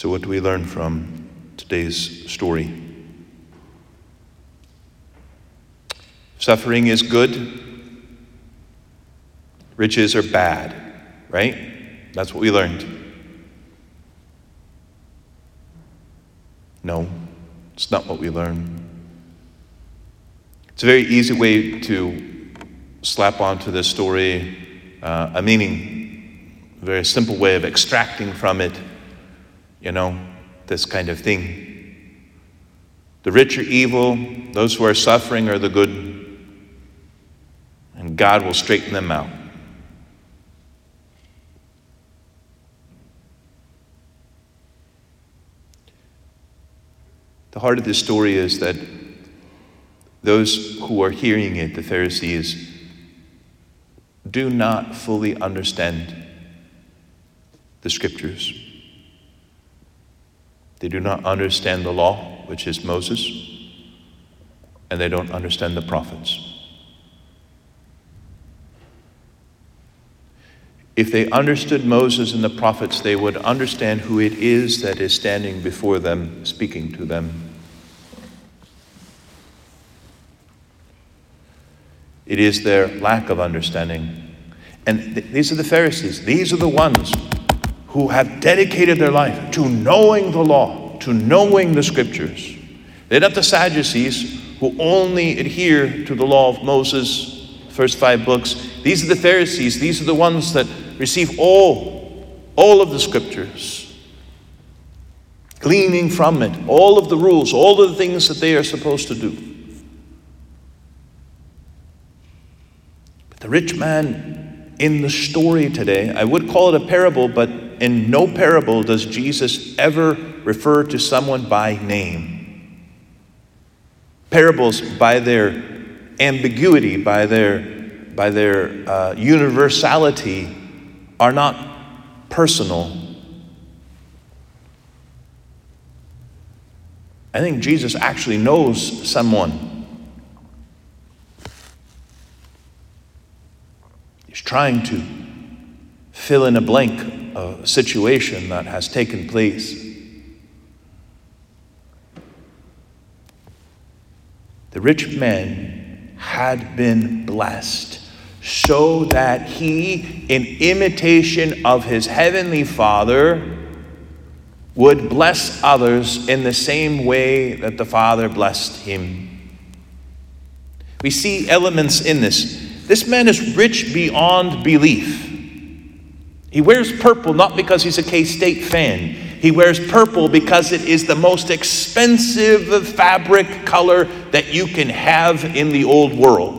So what do we learn from today's story? Suffering is good. Riches are bad, right? That's what we learned. No, it's not what we learn. It's a very easy way to slap onto this story a meaning, a very simple way of extracting from it, this kind of thing. The rich are evil, those who are suffering are the good, and God will straighten them out. The heart of this story is that those who are hearing it, the Pharisees, do not fully understand the Scriptures. They do not understand the law, which is Moses, and they don't understand the prophets. If they understood Moses and the prophets, they would understand who it is that is standing before them, speaking to them. It is their lack of understanding. And these are the Pharisees. These are the ones who have dedicated their life to knowing the law, to knowing the Scriptures. They're not the Sadducees who only adhere to the law of Moses, first 5 books. These are the Pharisees. These are the ones that receive all of the Scriptures, gleaning from it, all of the rules, all of the things that they are supposed to do. But the rich man in the story today, I would call it a parable, but in no parable does Jesus ever refer to someone by name. Parables, by their ambiguity, by their universality, are not personal. I think Jesus actually knows someone. He's trying to fill in a blank, a situation that has taken place. The rich man had been blessed so that he, in imitation of his heavenly Father, would bless others in the same way that the Father blessed him. We see elements in this. This man is rich beyond belief. He wears purple not because he's a K-State fan. He wears purple because it is the most expensive fabric color that you can have in the old world.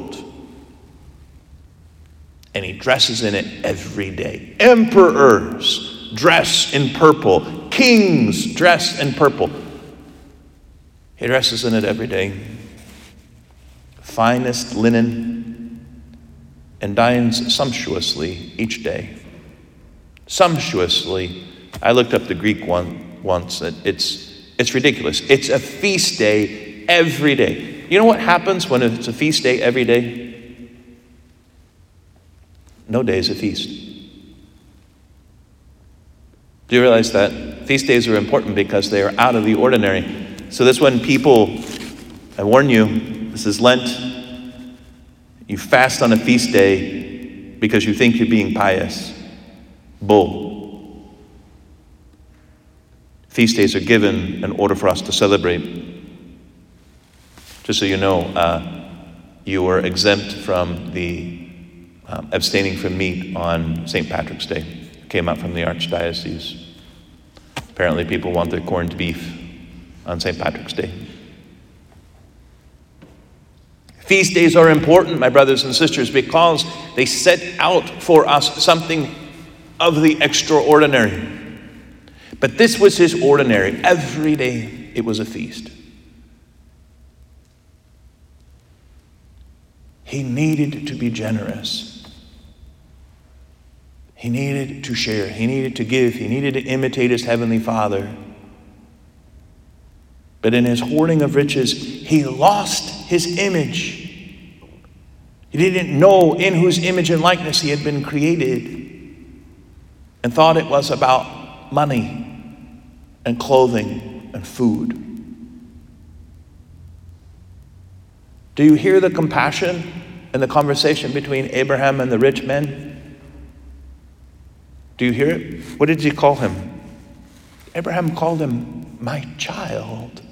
And he dresses in it every day. Emperors dress in purple. Kings dress in purple. He dresses in it every day. Finest linen, and dines sumptuously each day. Sumptuously. I looked up the Greek one once. It's ridiculous. It's a feast day every day. You know what happens when it's a feast day every day? No day is a feast. Do you realize that? Feast days are important because they are out of the ordinary. So that's when people, I warn you, this is Lent, you fast on a feast day because you think you're being pious. Bull. Feast days are given in order for us to celebrate. Just so you know, you are exempt from the abstaining from meat on St. Patrick's Day. It came out from the Archdiocese. Apparently people want their corned beef on St. Patrick's Day. Feast days are important, my brothers and sisters, because they set out for us something of the extraordinary. But this was his ordinary. Every day it was a feast. He needed to be generous. He needed to share. He needed to give. He needed to imitate his heavenly Father. But in his hoarding of riches, he lost his image. He didn't know in whose image and likeness he had been created, and thought it was about money. and clothing and food. Do you hear the compassion in the conversation between Abraham and the rich men? Do you hear it? What did he call him? Abraham called him my child.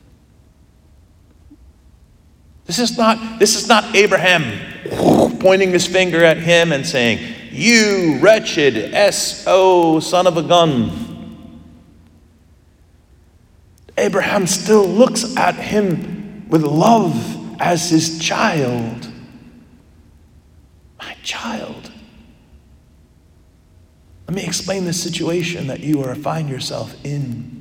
This is not Abraham pointing his finger at him and saying, "You wretched S.O. son of a gun." Abraham still looks at him with love as his child. My child. Let me explain the situation that you find yourself in.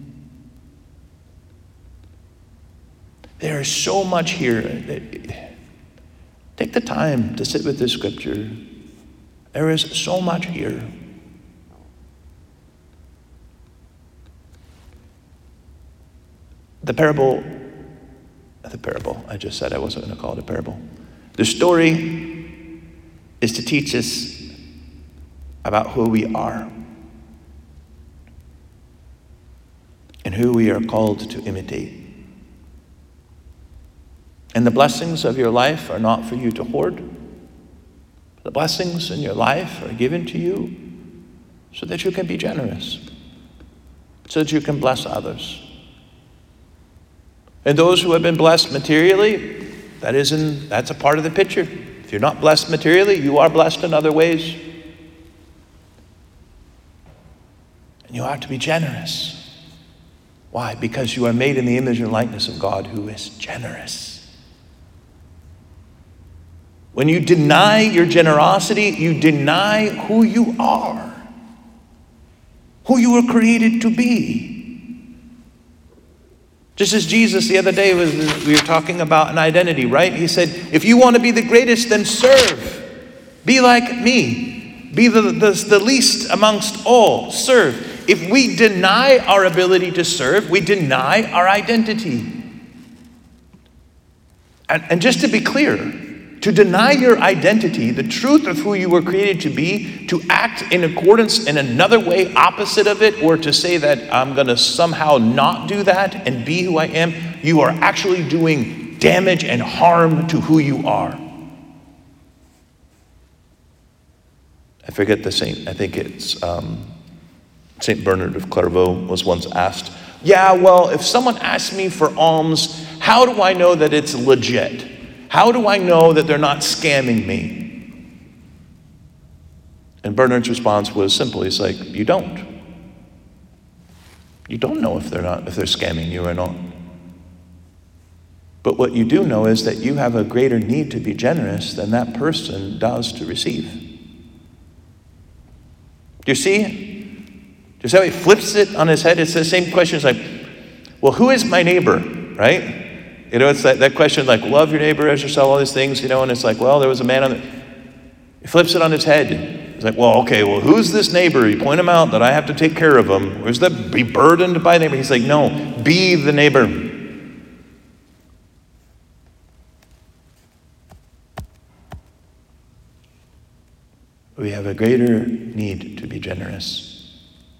There is so much here. Take the time to sit with this scripture. There is so much here. The parable, I just said I wasn't going to call it a parable. The story is to teach us about who we are and who we are called to imitate. And the blessings of your life are not for you to hoard. The blessings in your life are given to you so that you can be generous, so that you can bless others. And those who have been blessed materially, that's a part of the picture. If you're not blessed materially, you are blessed in other ways. And you are to be generous. Why? Because you are made in the image and likeness of God, who is generous. When you deny your generosity, you deny who you are, who you were created to be. Just as Jesus the other day, we were talking about an identity, right? He said, if you want to be the greatest, then serve. Be like me. Be the least amongst all. Serve. If we deny our ability to serve, we deny our identity. And just to be clear, to deny your identity, the truth of who you were created to be, to act in accordance in another way opposite of it, or to say that I'm going to somehow not do that and be who I am, you are actually doing damage and harm to who you are. I forget the saint. I think it's St. Bernard of Clairvaux was once asked, yeah, well, if someone asks me for alms, how do I know that it's legit? How do I know that they're not scamming me? And Bernard's response was simple. He's like, you don't. You don't know if they're scamming you or not. But what you do know is that you have a greater need to be generous than that person does to receive. Do you see? Do you see how he flips it on his head? It's the same question. It's like, well, who is my neighbor, right? You know, it's that question like, love your neighbor as yourself, all these things, you know, and it's like, well, there was a man he flips it on his head. He's like, well, okay, well, who's this neighbor? You point him out that I have to take care of him. Or is that be burdened by neighbor? He's like, no, be the neighbor. We have a greater need to be generous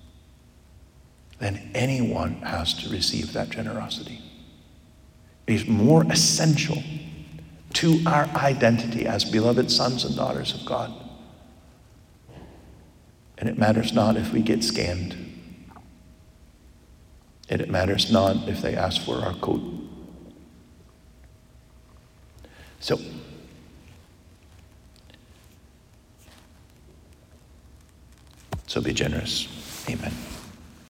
than anyone has to receive that generosity. It is more essential to our identity as beloved sons and daughters of God. And it matters not if we get scammed. And it matters not if they ask for our coat. So be generous. Amen.